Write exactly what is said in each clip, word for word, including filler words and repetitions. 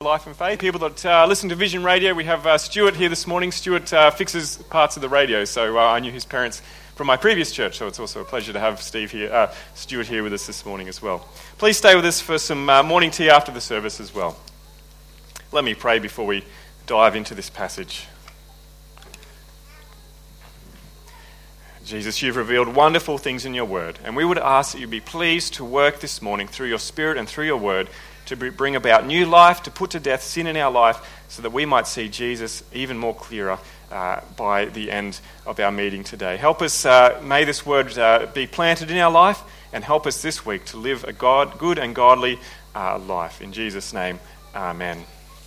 Life and Faith. People that uh, listen to Vision Radio, we have uh, Stuart here this morning. Stuart uh, fixes parts of the radio, so uh, I knew his parents from my previous church, so it's also a pleasure to have Steve here, uh, Stuart here with us this morning as well. Please stay with us for some uh, morning tea after the service as well. Let me pray before we dive into this passage. Jesus, you've revealed wonderful things in your word, and we would ask that you be pleased to work this morning through your spirit and through your word to bring about new life, to put to death sin in our life, so that we might see Jesus even more clearer uh, by the end of our meeting today. Help us, uh, may this word uh, be planted in our life, and help us this week to live a God, good and godly uh, life. In Jesus' name, amen.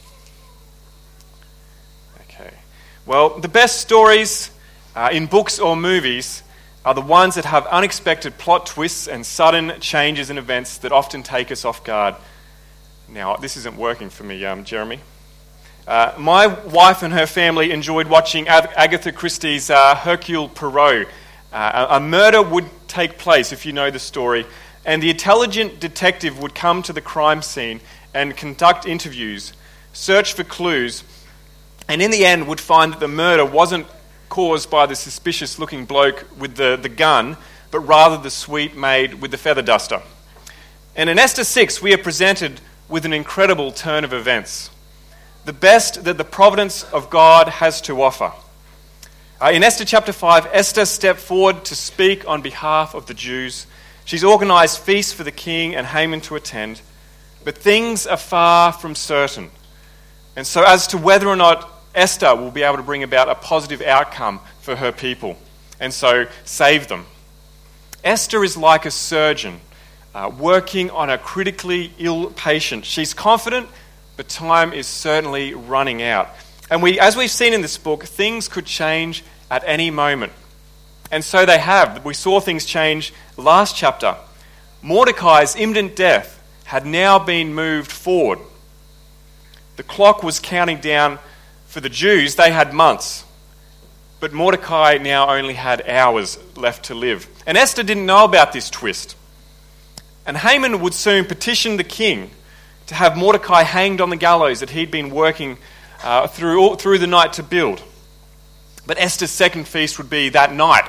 Okay. Well, the best stories uh, in books or movies are the ones that have unexpected plot twists and sudden changes in events that often take us off guard. Now, this isn't working for me, um, Jeremy. Uh, my wife and her family enjoyed watching Ag- Agatha Christie's uh, Hercule Poirot. Uh, a, a murder would take place, if you know the story, and the intelligent detective would come to the crime scene and conduct interviews, search for clues, and in the end would find that the murder wasn't caused by the suspicious-looking bloke with the, the gun, but rather the sweet maid with the feather duster. And in Esther six, we are presented with an incredible turn of events, the best that the providence of God has to offer. Uh, in Esther chapter five, Esther stepped forward to speak on behalf of the Jews. She's organised feasts for the king and Haman to attend, but things are far from certain. And so as to whether or not Esther will be able to bring about a positive outcome for her people, and so save them. Esther is like a surgeon Uh, working on a critically ill patient. She's confident, but time is certainly running out. And we, as we've seen in this book, things could change at any moment. And so they have. We saw things change last chapter. Mordecai's imminent death had now been moved forward. The clock was counting down for the Jews. They had months. But Mordecai now only had hours left to live. And Esther didn't know about this twist. And Haman would soon petition the king to have Mordecai hanged on the gallows that he'd been working uh, through all, through the night to build. But Esther's second feast would be that night.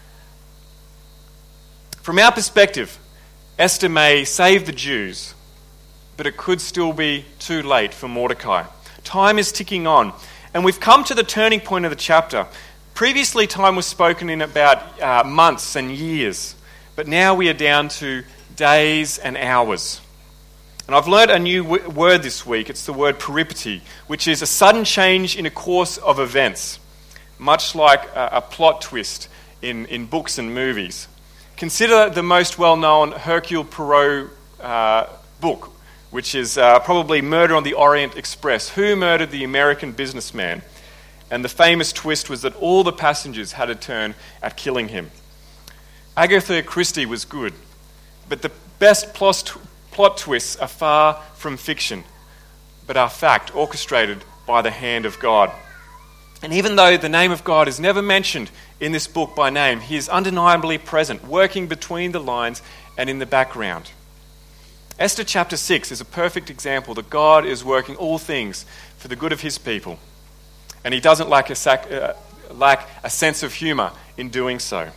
From our perspective, Esther may save the Jews, but it could still be too late for Mordecai. Time is ticking on, and we've come to the turning point of the chapter. Previously, time was spoken in about uh, months and years, but now we are down to days and hours. And I've learned a new w- word this week. It's the word peripety, which is a sudden change in a course of events, much like a, a plot twist in, in books and movies. Consider the most well-known Hercule Poirot uh, book, which is uh, probably Murder on the Orient Express. Who murdered the American businessman? And the famous twist was that all the passengers had a turn at killing him. Agatha Christie was good, but the best plot, plot twists are far from fiction, but are fact, orchestrated by the hand of God. And even though the name of God is never mentioned in this book by name, he is undeniably present, working between the lines and in the background. Esther chapter six is a perfect example that God is working all things for the good of his people, and he doesn't lack a, sac- uh, lack a sense of humour in doing so.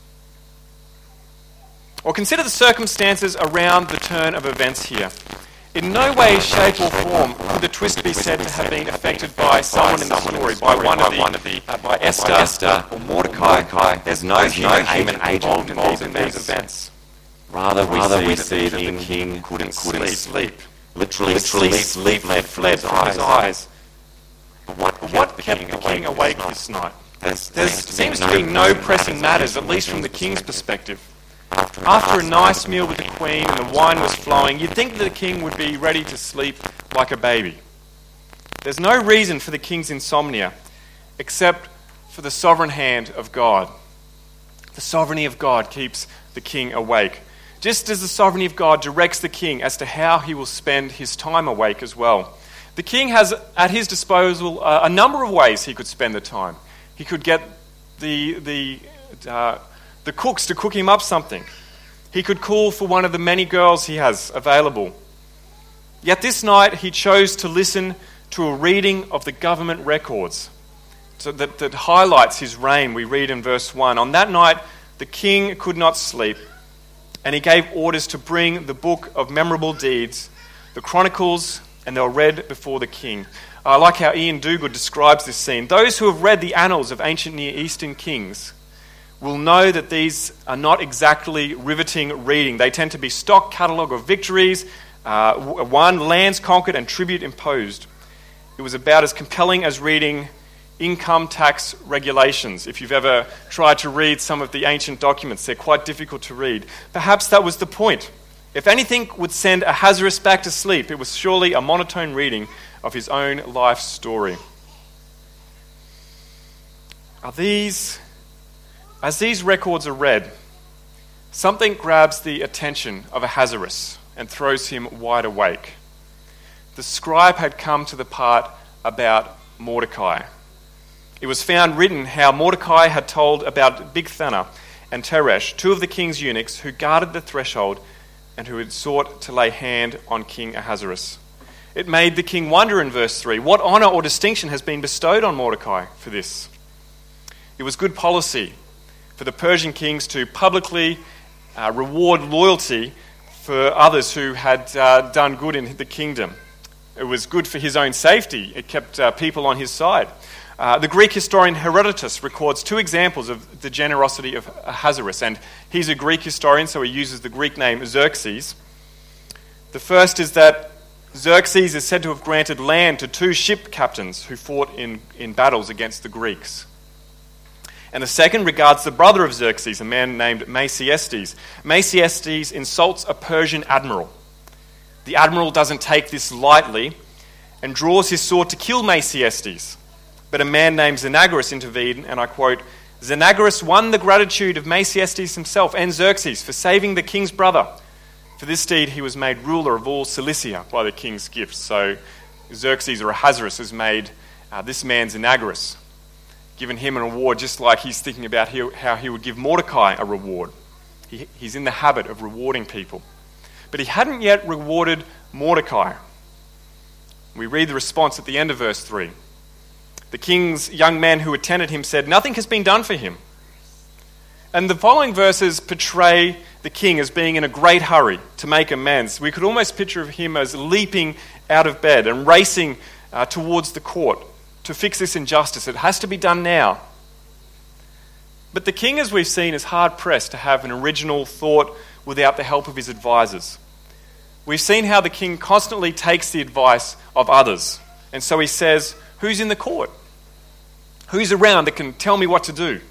Or consider the circumstances around the turn of events here. In no way, shape or form could the twist be said to have been affected by someone in the story, by one of the, uh, by Esther or Mordecai. There's no human agent involved in these events. Rather, we Rather, see, we that see the that king, the king couldn't, couldn't couldn't sleep. sleep. Literally, Literally, sleep, sleep fled, fled from his eyes. But what, But what kept kept the king awake this night? There There seems to be no pressing matters, at least from the king's perspective. After a nice meal with the queen and the wine was flowing, you'd think that the king would be ready to sleep like a baby. There's no reason for the king's insomnia except for the sovereign hand of God. The sovereignty of God keeps the king awake, just as the sovereignty of God directs the king as to how he will spend his time awake as well. The king has at his disposal uh, a number of ways he could spend the time. He could get the the uh, the cooks to cook him up something. He could call for one of the many girls he has available. Yet this night he chose to listen to a reading of the government records so that, that highlights his reign. We read in verse one, "On that night the king could not sleep, and he gave orders to bring the book of memorable deeds, the chronicles, and they were read before the king." I like how Ian Duguid describes this scene. Those who have read the annals of ancient Near Eastern kings will know that these are not exactly riveting reading. They tend to be stock catalogue of victories, uh, won, lands conquered, and tribute imposed. It was about as compelling as reading income tax regulations. If you've ever tried to read some of the ancient documents, they're quite difficult to read. Perhaps that was the point. If anything would send Ahasuerus back to sleep, it was surely a monotone reading of his own life story. Are these, as these records are read, something grabs the attention of Ahasuerus and throws him wide awake. The scribe had come to the part about Mordecai. It was found written how Mordecai had told about Bigthana and Teresh, two of the king's eunuchs who guarded the threshold and who had sought to lay hand on King Ahasuerus. It made the king wonder in verse three, what honor or distinction has been bestowed on Mordecai for this? It was good policy for the Persian kings to publicly uh, reward loyalty for others who had uh, done good in the kingdom. It was good for his own safety. It kept uh, people on his side. Uh, the Greek historian Herodotus records two examples of the generosity of Ahasuerus, and he's a Greek historian, so he uses the Greek name Xerxes. The first is that Xerxes is said to have granted land to two ship captains who fought in, in battles against the Greeks. And the second regards the brother of Xerxes, a man named Maciestes. Maciestes insults a Persian admiral. The admiral doesn't take this lightly and draws his sword to kill Maciestes. But a man named Xenagorus intervened, and I quote, "Xenagorus won the gratitude of Maciestes himself and Xerxes for saving the king's brother. For this deed he was made ruler of all Cilicia by the king's gifts." So Xerxes or Ahasuerus has made uh, this man Xenagorus, given him an award just like he's thinking about how he would give Mordecai a reward. He, he's in the habit of rewarding people. But he hadn't yet rewarded Mordecai. We read the response at the end of verse three. The king's young man who attended him said, "Nothing has been done for him." And the following verses portray the king as being in a great hurry to make amends. We could almost picture him as leaping out of bed and racing uh, towards the court to fix this injustice. It has to be done now. But the king, as we've seen, is hard-pressed to have an original thought without the help of his advisors. We've seen how the king constantly takes the advice of others. And so he says, who's in the court? Who's around that can tell me what to do?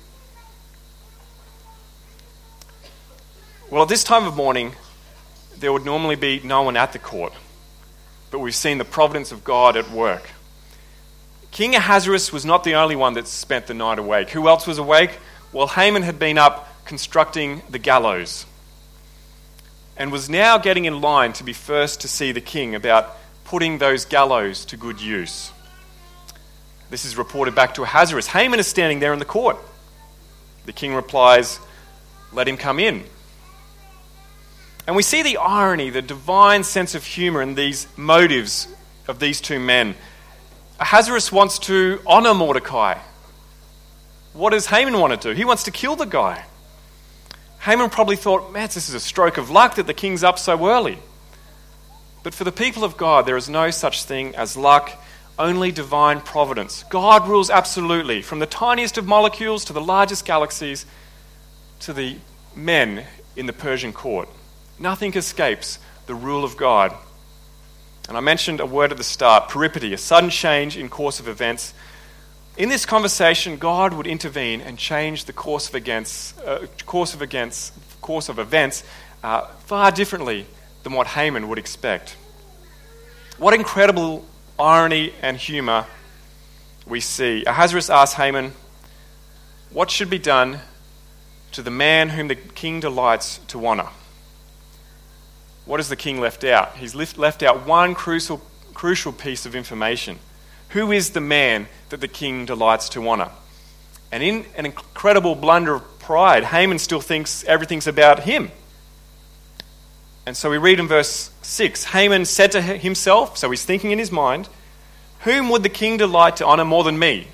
Well, at this time of morning, there would normally be no one at the court. But we've seen the providence of God at work. King Ahasuerus was not the only one that spent the night awake. Who else was awake? Well, Haman had been up constructing the gallows and was now getting in line to be first to see the king about putting those gallows to good use. This is reported back to Ahasuerus. Haman is standing there in the court. The king replies, "Let him come in." And we see the irony, the divine sense of humor in these motives of these two men. Ahasuerus wants to honor Mordecai. What does Haman want to do? He wants to kill the guy. Haman probably thought, man, this is a stroke of luck that the king's up so early. But for the people of God, there is no such thing as luck, only divine providence. God rules absolutely, from the tiniest of molecules to the largest galaxies to the men in the Persian court. Nothing escapes the rule of God. And I mentioned a word at the start, peripety, a sudden change in course of events. In this conversation, God would intervene and change the course of events, uh, course of events, course of events uh, far differently than what Haman would expect. What incredible irony and humor we see. Ahasuerus asked Haman, "What should be done to the man whom the king delights to honor?" What has the king left out? He's left out one crucial, crucial piece of information. Who is the man that the king delights to honor? And in an incredible blunder of pride, Haman still thinks everything's about him. And so we read in verse six, Haman said to himself, so he's thinking in his mind, whom would the king delight to honor more than me?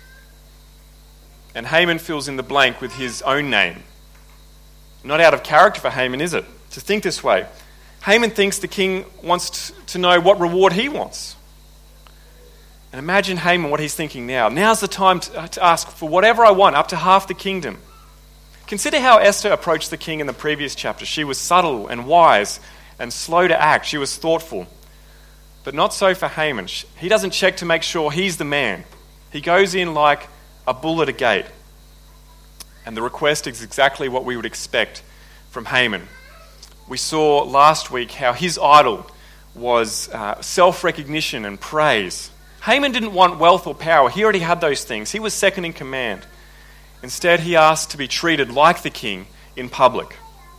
And Haman fills in the blank with his own name. Not out of character for Haman, is it, to think this way? Haman thinks the king wants to know what reward he wants. And imagine Haman, what he's thinking now. Now's the time to, to ask for whatever I want, up to half the kingdom. Consider how Esther approached the king in the previous chapter. She was subtle and wise and slow to act. She was thoughtful. But not so for Haman. He doesn't check to make sure he's the man. He goes in like a bull at a gate. And the request is exactly what we would expect from Haman. We saw last week how his idol was uh, self-recognition and praise. Haman didn't want wealth or power. He already had those things. He was second in command. Instead, he asked to be treated like the king in public.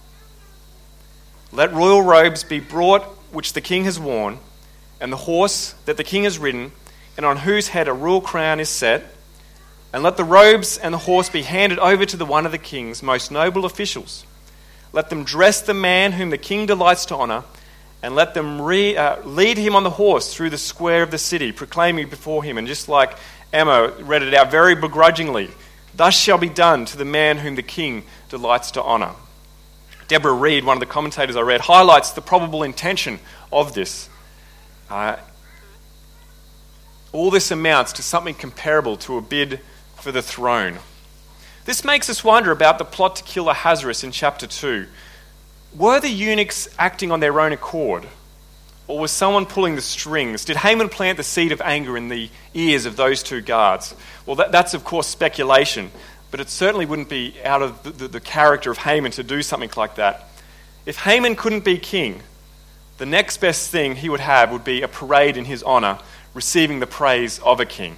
Let royal robes be brought which the king has worn, and the horse that the king has ridden, and on whose head a royal crown is set, and let the robes and the horse be handed over to the one of the king's most noble officials. Let them dress the man whom the king delights to honor, and let them re, uh, lead him on the horse through the square of the city, proclaiming before him. And just like Emma read it out very begrudgingly, thus shall be done to the man whom the king delights to honor. Deborah Reed, one of the commentators I read, highlights the probable intention of this. Uh, all this amounts to something comparable to a bid for the throne. This makes us wonder about the plot to kill Ahasuerus in chapter two. Were the eunuchs acting on their own accord? Or was someone pulling the strings? Did Haman plant the seed of anger in the ears of those two guards? Well, that, that's of course speculation, but it certainly wouldn't be out of the, the, the character of Haman to do something like that. If Haman couldn't be king, the next best thing he would have would be a parade in his honor, receiving the praise of a king.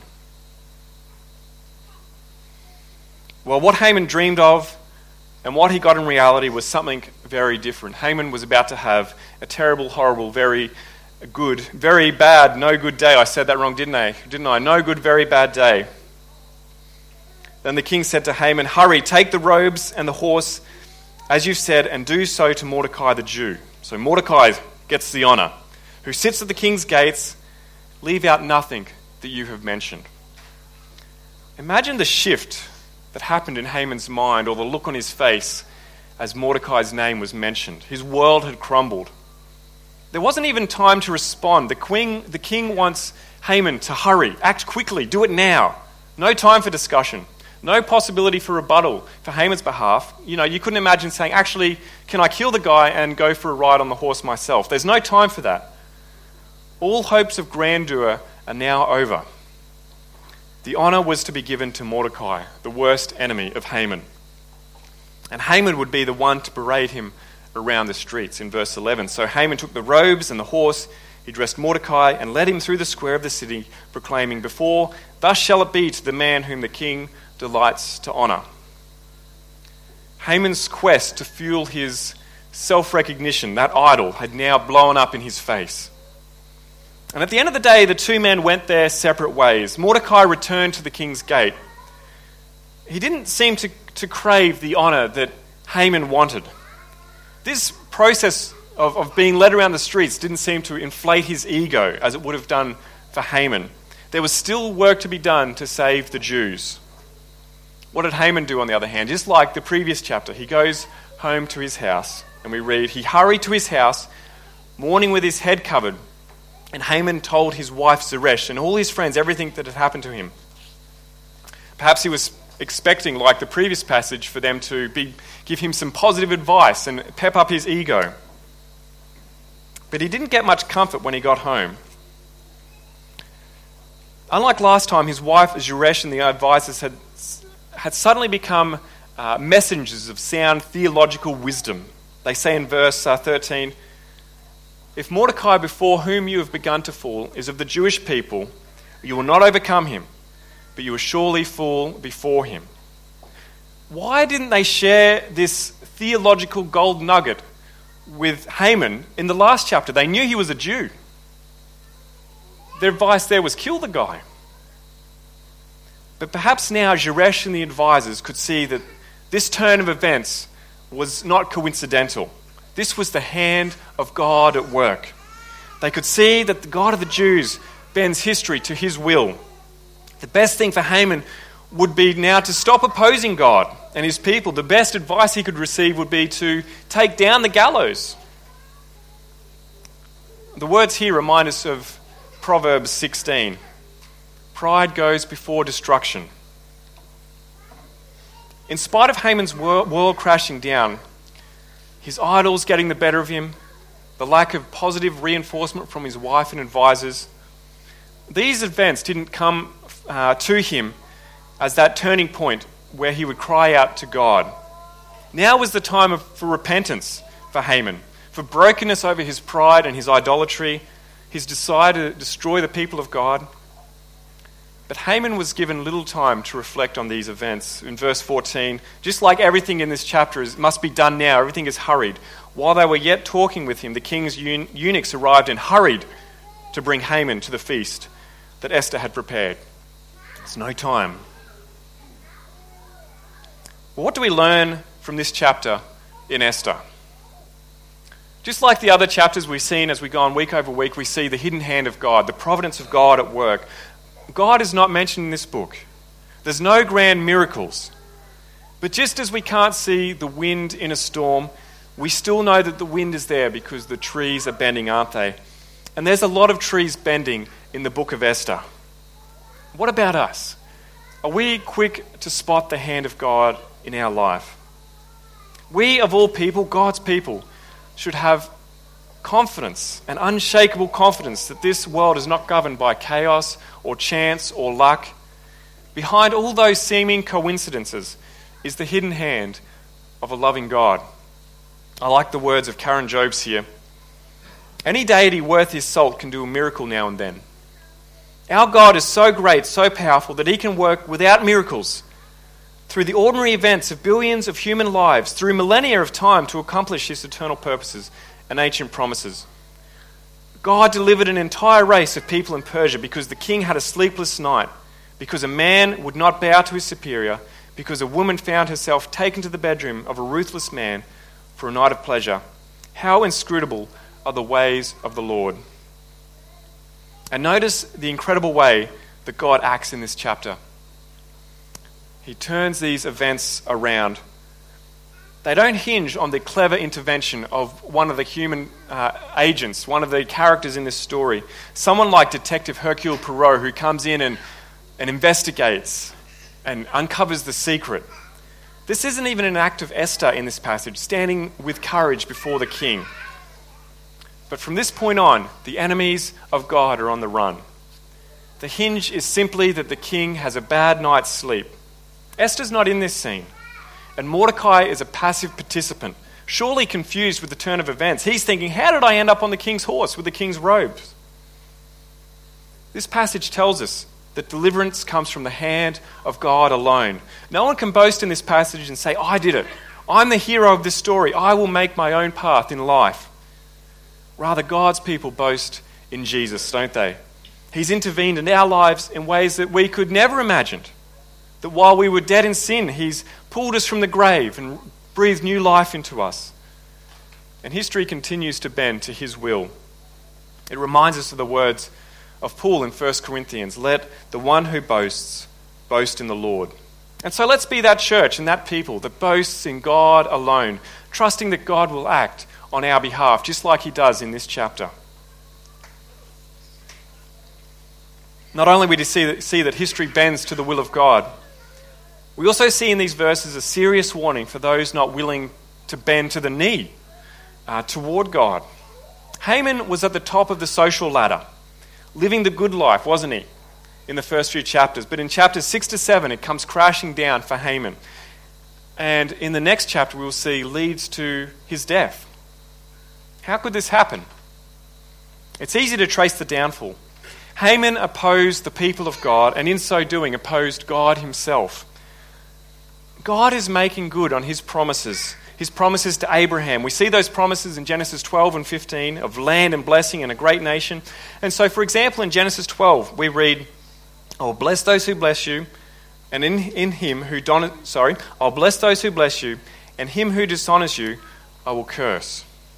Well, what Haman dreamed of and what he got in reality was something very different. Haman was about to have a terrible, horrible, very good, very bad, no good day. I said that wrong, didn't I? Didn't I? No good, very bad day. Then the king said to Haman, hurry, take the robes and the horse, as you've said, and do so to Mordecai the Jew. So Mordecai gets the honor, who sits at the king's gates. Leave out nothing that you have mentioned. Imagine the shift that happened in Haman's mind, or the look on his face as Mordecai's name was mentioned. His world had crumbled. There wasn't even time to respond. The king, the king wants Haman to hurry, act quickly, do it now. No time for discussion. No possibility for rebuttal for Haman's behalf. You know, you couldn't imagine saying, actually, can I kill the guy and go for a ride on the horse myself? There's no time for that. All hopes of grandeur are now over. The honor was to be given to Mordecai, the worst enemy of Haman. And Haman would be the one to parade him around the streets in verse eleven. So Haman took the robes and the horse, he dressed Mordecai and led him through the square of the city, proclaiming before, thus shall it be to the man whom the king delights to honor. Haman's quest to fuel his self-recognition, that idol, had now blown up in his face. And at the end of the day, the two men went their separate ways. Mordecai returned to the king's gate. He didn't seem to, to crave the honor that Haman wanted. This process of, of being led around the streets didn't seem to inflate his ego as it would have done for Haman. There was still work to be done to save the Jews. What did Haman do, on the other hand? Just like the previous chapter, he goes home to his house, and we read, he hurried to his house, mourning with his head covered. And Haman told his wife Zeresh and all his friends everything that had happened to him. Perhaps he was expecting, like the previous passage, for them to be, give him some positive advice and pep up his ego. But he didn't get much comfort when he got home. Unlike last time, his wife Zeresh and the advisors had, had suddenly become uh, messengers of sound theological wisdom. They say in verse uh, thirteen, if Mordecai, before whom you have begun to fall, is of the Jewish people, you will not overcome him, but you will surely fall before him. Why didn't they share this theological gold nugget with Haman in the last chapter? They knew he was a Jew. Their advice there was kill the guy. But perhaps now Zeresh and the advisors could see that this turn of events was not coincidental. This was the hand of God at work. They could see that the God of the Jews bends history to his will. The best thing for Haman would be now to stop opposing God and his people. The best advice he could receive would be to take down the gallows. The words here remind us of Proverbs sixteen. Pride goes before destruction. In spite of Haman's world crashing down, his idols getting the better of him, the lack of positive reinforcement from his wife and advisors, these events didn't come uh, to him as that turning point where he would cry out to God. Now was the time of, for repentance for Haman, for brokenness over his pride and his idolatry, his desire to destroy the people of God. But Haman was given little time to reflect on these events. In verse fourteen, just like everything in this chapter is, must be done now, everything is hurried. While they were yet talking with him, the king's eun- eunuchs arrived and hurried to bring Haman to the feast that Esther had prepared. There's no time. Well, what do we learn from this chapter in Esther? Just like the other chapters we've seen as we go on week over week, we see the hidden hand of God, the providence of God at work. God is not mentioned in this book. There's no grand miracles. But just as we can't see the wind in a storm, we still know that the wind is there because the trees are bending, aren't they? And there's a lot of trees bending in the book of Esther. What about us? Are we quick to spot the hand of God in our life? We, of all people, God's people, should have confidence, an unshakable confidence that this world is not governed by chaos or chance or luck. Behind all those seeming coincidences is the hidden hand of a loving God. I like the words of Karen Jobes here. Any deity worth his salt can do a miracle now and then. Our God is so great, so powerful, that he can work without miracles through the ordinary events of billions of human lives, through millennia of time to accomplish his eternal purposes and ancient promises. God delivered an entire race of people in Persia because the king had a sleepless night, because a man would not bow to his superior, because a woman found herself taken to the bedroom of a ruthless man for a night of pleasure. How inscrutable are the ways of the Lord. And notice the incredible way that God acts in this chapter. He turns these events around. They don't hinge on the clever intervention of one of the human uh, agents, one of the characters in this story. Someone like Detective Hercule Poirot, who comes in and, and investigates and uncovers the secret. This isn't even an act of Esther in this passage, standing with courage before the king. But from this point on, the enemies of God are on the run. The hinge is simply that the king has a bad night's sleep. Esther's not in this scene. And Mordecai is a passive participant, surely confused with the turn of events. He's thinking, how did I end up on the king's horse with the king's robes? This passage tells us that deliverance comes from the hand of God alone. No one can boast in this passage and say, I did it. I'm the hero of this story. I will make my own path in life. Rather, God's people boast in Jesus, don't they? He's intervened in our lives in ways that we could never imagine. That while we were dead in sin, he's pulled us from the grave and breathed new life into us. And history continues to bend to his will. It reminds us of the words of Paul in First Corinthians, let the one who boasts, boast in the Lord. And so let's be that church and that people that boasts in God alone, trusting that God will act on our behalf, just like he does in this chapter. Not only do we see that, see that history bends to the will of God, we also see in these verses a serious warning for those not willing to bend to the knee uh, toward God. Haman was at the top of the social ladder, living the good life, wasn't he, in the first few chapters. But in chapters six to seven, it comes crashing down for Haman. And in the next chapter, we'll see leads to his death. How could this happen? It's easy to trace the downfall. Haman opposed the people of God, and in so doing opposed God himself. God is making good on his promises, his promises to Abraham. We see those promises in Genesis twelve and fifteen of land and blessing and a great nation. And so, for example, in Genesis twelve, we read, I'll bless those who bless you, and in, in him who don- sorry, I'll bless those who bless you, and him who dishonors you, I will curse.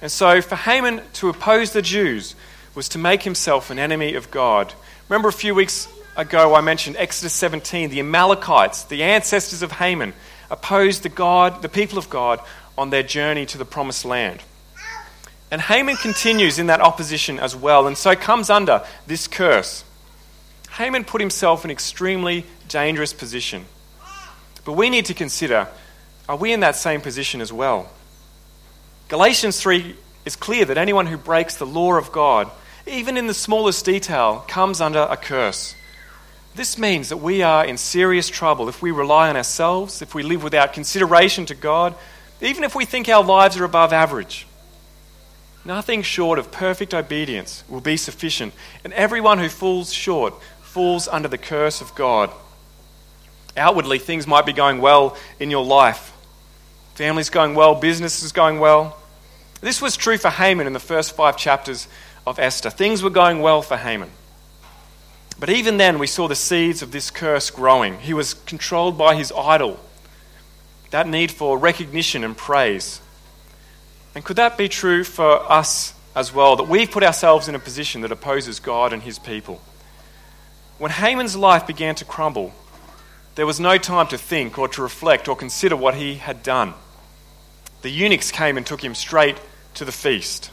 And so for Haman to oppose the Jews was to make himself an enemy of God. Remember a few weeks ago I mentioned Exodus seventeen, the Amalekites, the ancestors of Haman, opposed the God, the people of God on their journey to the promised land. And Haman continues in that opposition as well, and so comes under this curse. Haman put himself in an extremely dangerous position. But we need to consider, are we in that same position as well? Galatians three is clear that anyone who breaks the law of God, even in the smallest detail, comes under a curse. This means that we are in serious trouble if we rely on ourselves, if we live without consideration to God, even if we think our lives are above average. Nothing short of perfect obedience will be sufficient, and everyone who falls short falls under the curse of God. Outwardly, things might be going well in your life. Family's going well, business is going well. This was true for Haman in the first five chapters of Esther. Things were going well for Haman. But even then, we saw the seeds of this curse growing. He was controlled by his idol, that need for recognition and praise. And could that be true for us as well, that we've put ourselves in a position that opposes God and his people? When Haman's life began to crumble, there was no time to think or to reflect or consider what he had done. The eunuchs came and took him straight to the feast.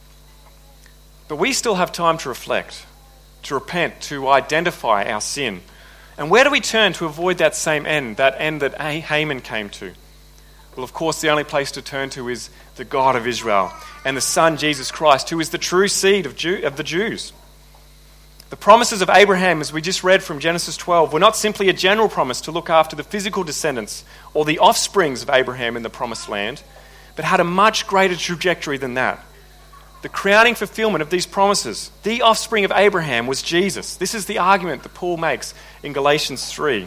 But we still have time to reflect, to repent, to identify our sin. And where do we turn to avoid that same end, that end that Haman came to? Well, of course, the only place to turn to is the God of Israel and the Son, Jesus Christ, who is the true seed of, Jew, of the Jews. The promises of Abraham, as we just read from Genesis twelve, were not simply a general promise to look after the physical descendants or the offsprings of Abraham in the promised land, but had a much greater trajectory than that. The crowning fulfillment of these promises, the offspring of Abraham, was Jesus. This is the argument that Paul makes in Galatians three.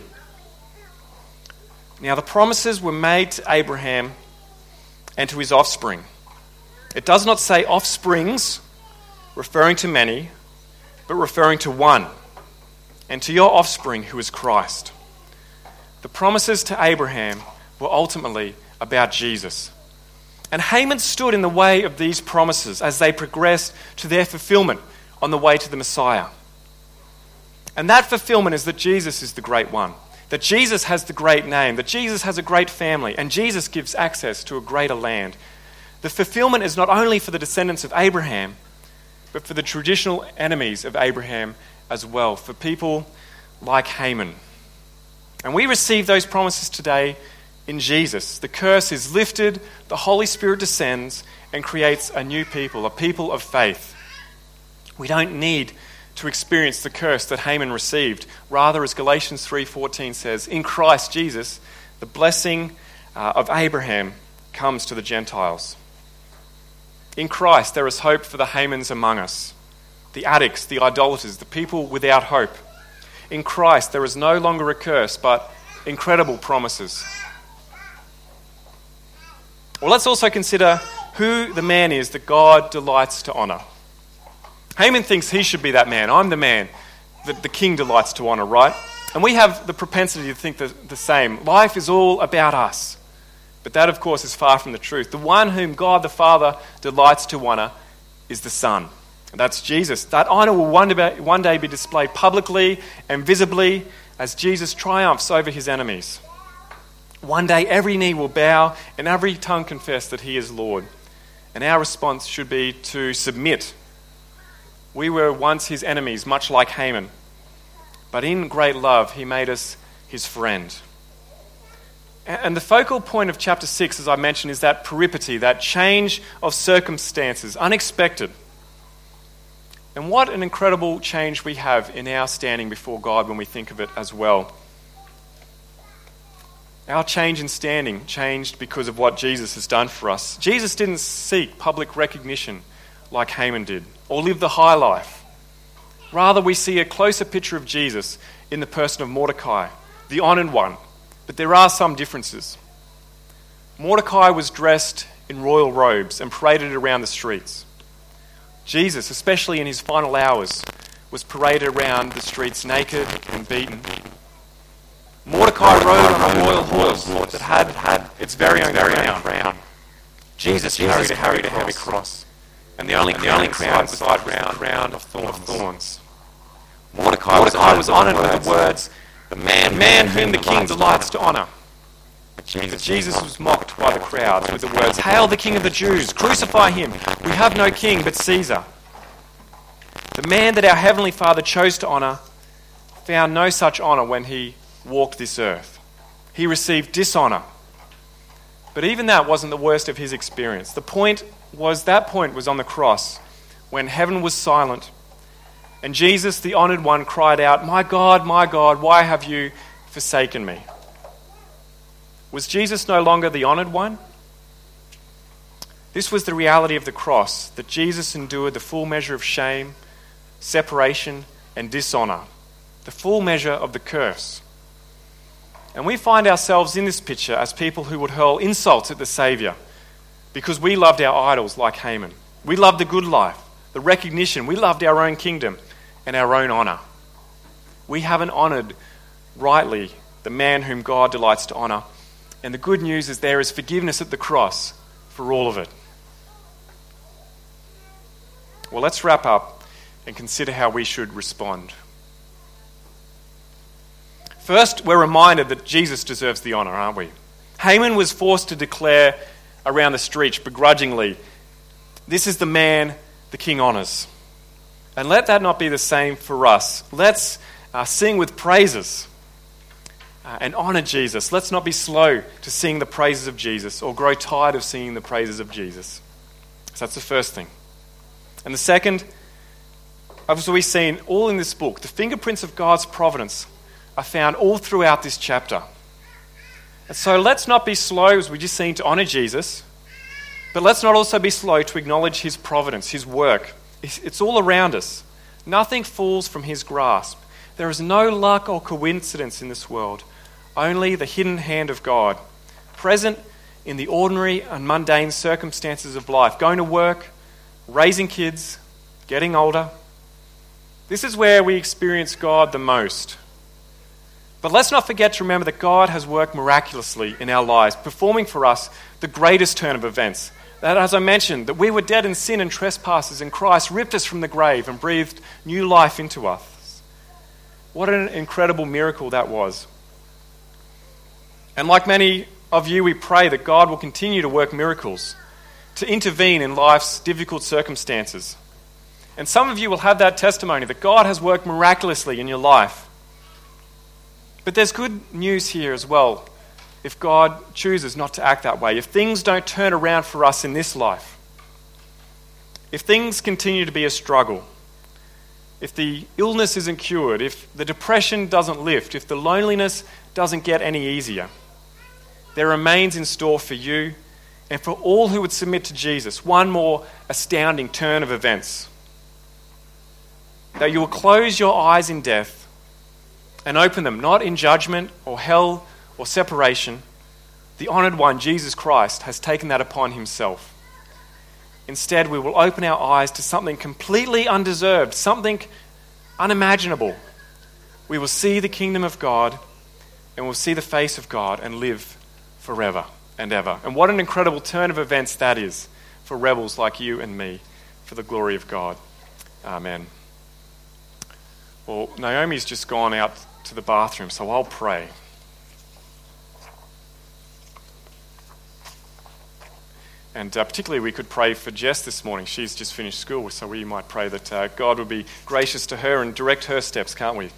Now, the promises were made to Abraham and to his offspring. It does not say offsprings, referring to many, but referring to one, and to your offspring, who is Christ. The promises to Abraham were ultimately about Jesus. And Haman stood in the way of these promises as they progressed to their fulfillment on the way to the Messiah. And that fulfillment is that Jesus is the great one, that Jesus has the great name, that Jesus has a great family, and Jesus gives access to a greater land. The fulfillment is not only for the descendants of Abraham, but for the traditional enemies of Abraham as well, for people like Haman. And we receive those promises today in Jesus. The curse is lifted, the Holy Spirit descends and creates a new people, a people of faith. We don't need to experience the curse that Haman received. Rather, as Galatians three fourteen says, in Christ Jesus, the blessing uh, of Abraham comes to the Gentiles. In Christ, there is hope for the Hamans among us, the addicts, the idolaters, the people without hope. In Christ, there is no longer a curse, but incredible promises. Well, let's also consider who the man is that God delights to honour. Haman thinks he should be that man. I'm the man that the king delights to honour, right? And we have the propensity to think the, the same. Life is all about us. But that, of course, is far from the truth. The one whom God the Father delights to honour is the Son. That's Jesus. That honour will one day be displayed publicly and visibly as Jesus triumphs over his enemies. One day every knee will bow and every tongue confess that he is Lord. And our response should be to submit. We were once his enemies, much like Haman. But in great love, he made us his friend. And the focal point of chapter six, as I mentioned, is that peripety, that change of circumstances, unexpected. And what an incredible change we have in our standing before God when we think of it as well. Our change in standing changed because of what Jesus has done for us. Jesus didn't seek public recognition like Haman did, or live the high life. Rather, we see a closer picture of Jesus in the person of Mordecai, the honoured one. But there are some differences. Mordecai was dressed in royal robes and paraded around the streets. Jesus, especially in his final hours, was paraded around the streets naked and beaten. Mordecai rode on a royal horse that had, had its very own crown. Jesus Jesus carried a carried a heavy heavy cross. cross. And the only, And the the only only crown crown was beside the round, crown round of of thorns. thorns. Mordecai, Mordecai was was honoured honoured with the words, the man, The man whom the king delights to honour. But Jesus, But Jesus was mocked by the crowds with the words, "Hail the King of the Jews! Crucify him! We have no king but Caesar." The man that our Heavenly Father chose to honour found no such honour when he walked this earth. He received dishonour. But even that wasn't the worst of his experience. The point was, that point was on the cross, when heaven was silent, and Jesus, the honoured one, cried out, "My God, my God, why have you forsaken me?" Was Jesus no longer the honoured one? This was the reality of the cross, that Jesus endured the full measure of shame, separation, and dishonour, the full measure of the curse. And we find ourselves in this picture as people who would hurl insults at the Saviour because we loved our idols like Haman. We loved the good life, the recognition. We loved our own kingdom and our own honour. We haven't honoured rightly the man whom God delights to honour. And the good news is there is forgiveness at the cross for all of it. Well, let's wrap up and consider how we should respond. First, we're reminded that Jesus deserves the honour, aren't we? Haman was forced to declare around the streets begrudgingly, "This is the man the king honours." And let that not be the same for us. Let's uh, sing with praises uh, and honour Jesus. Let's not be slow to sing the praises of Jesus or grow tired of singing the praises of Jesus. So that's the first thing. And the second, as we've seen all in this book, the fingerprints of God's providence are found all throughout this chapter. And so let's not be slow, as we just seen, to honour Jesus, but let's not also be slow to acknowledge his providence, his work. It's all around us. Nothing falls from his grasp. There is no luck or coincidence in this world, only the hidden hand of God, present in the ordinary and mundane circumstances of life, going to work, raising kids, getting older. This is where we experience God the most. But let's not forget to remember that God has worked miraculously in our lives, performing for us the greatest turn of events. That, as I mentioned, that we were dead in sin and trespasses, and Christ ripped us from the grave and breathed new life into us. What an incredible miracle that was. And like many of you, we pray that God will continue to work miracles, to intervene in life's difficult circumstances. And some of you will have that testimony that God has worked miraculously in your life. But there's good news here as well, if God chooses not to act that way, if things don't turn around for us in this life, if things continue to be a struggle, if the illness isn't cured, if the depression doesn't lift, if the loneliness doesn't get any easier, there remains in store for you and for all who would submit to Jesus one more astounding turn of events. That you will close your eyes in death and open them not in judgment or hell or separation. The honoured one, Jesus Christ, has taken that upon himself. Instead, we will open our eyes to something completely undeserved, something unimaginable. We will see the kingdom of God and we'll see the face of God and live forever and ever. And what an incredible turn of events that is for rebels like you and me, for the glory of God. Amen. Well, Naomi's just gone out to the bathroom, so I'll pray. And uh, particularly we could pray for Jess this morning. She's just finished school, so we might pray that uh, God would be gracious to her and direct her steps, can't we?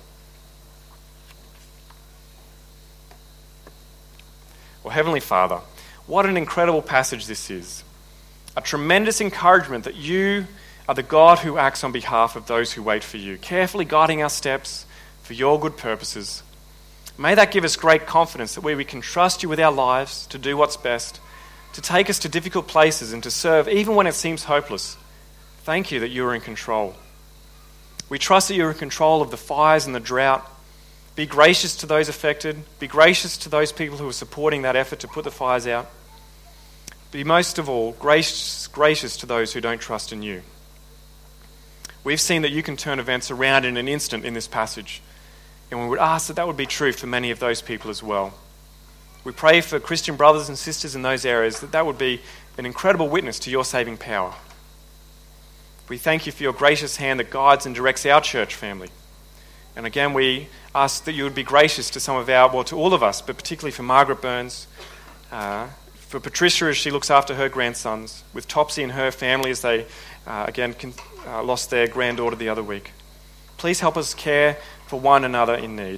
Well, Heavenly Father, what an incredible passage this is. A tremendous encouragement that you are the God who acts on behalf of those who wait for you, carefully guiding our steps for your good purposes. May that give us great confidence that we, we can trust you with our lives to do what's best, to take us to difficult places and to serve even when it seems hopeless. Thank you that you are in control. We trust that you are in control of the fires and the drought. Be gracious to those affected. Be gracious to those people who are supporting that effort to put the fires out. Be most of all gracious, gracious to those who don't trust in you. We've seen that you can turn events around in an instant in this passage. And we would ask that that would be true for many of those people as well. We pray for Christian brothers and sisters in those areas that that would be an incredible witness to your saving power. We thank you for your gracious hand that guides and directs our church family. And again, we ask that you would be gracious to some of our, well, to all of us, but particularly for Margaret Burns, uh, for Patricia as she looks after her grandsons, with Topsy and her family as they, uh, again, con- uh, lost their granddaughter the other week. Please help us care for one another in need.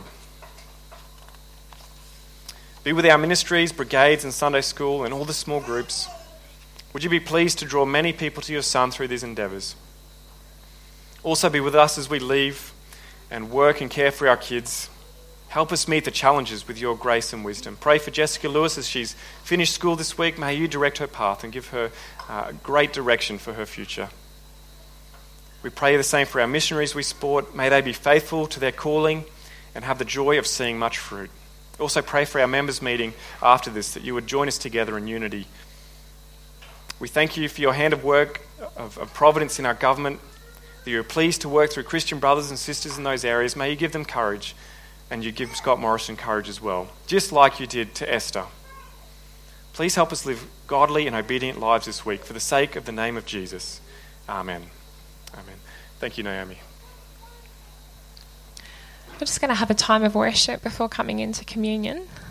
Be with our ministries, brigades and Sunday school and all the small groups. Would you be pleased to draw many people to your Son through these endeavours? Also be with us as we leave and work and care for our kids. Help us meet the challenges with your grace and wisdom. Pray for Jessica Lewis as she's finished school this week. May you direct her path and give her uh, great direction for her future. We pray the same for our missionaries we support. May they be faithful to their calling and have the joy of seeing much fruit. Also pray for our members' meeting after this, that you would join us together in unity. We thank you for your hand of work, of, of providence in our government, that you are pleased to work through Christian brothers and sisters in those areas. May you give them courage, and you give Scott Morrison courage as well, just like you did to Esther. Please help us live godly and obedient lives this week for the sake of the name of Jesus. Amen. Amen. Thank you, Naomi. We're just going to have a time of worship before coming into communion.